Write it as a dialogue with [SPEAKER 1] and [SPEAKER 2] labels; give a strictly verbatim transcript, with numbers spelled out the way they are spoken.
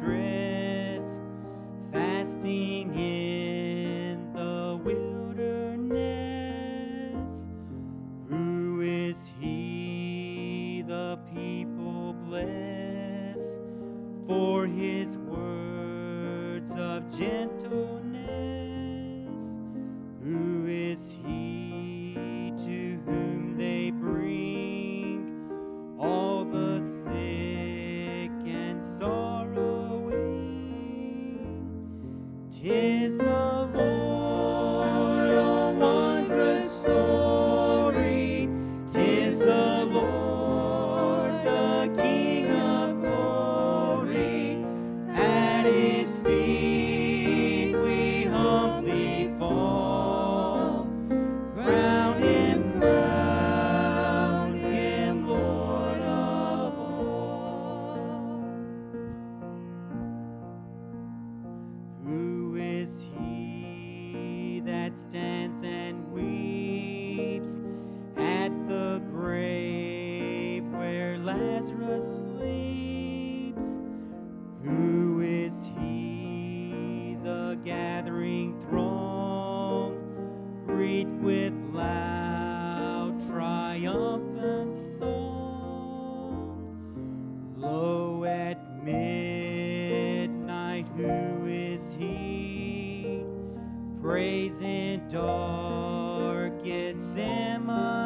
[SPEAKER 1] distress, fasting in the wilderness. Who is he the people bless for his words of gentleness? Who is he to whom they bring all the sick and sorrowing? 'Tis the Lord, a wondrous story. 'Tis the Lord, the King of glory. At his feet we humbly fall. Crown him, crown him, Lord of all. Who is he that stands and weeps at the grave where Lazarus sleeps? Who is he the gathering throng greet with loud triumphant song? Lo, at midnight who is he? Praise in dark Gethsemane.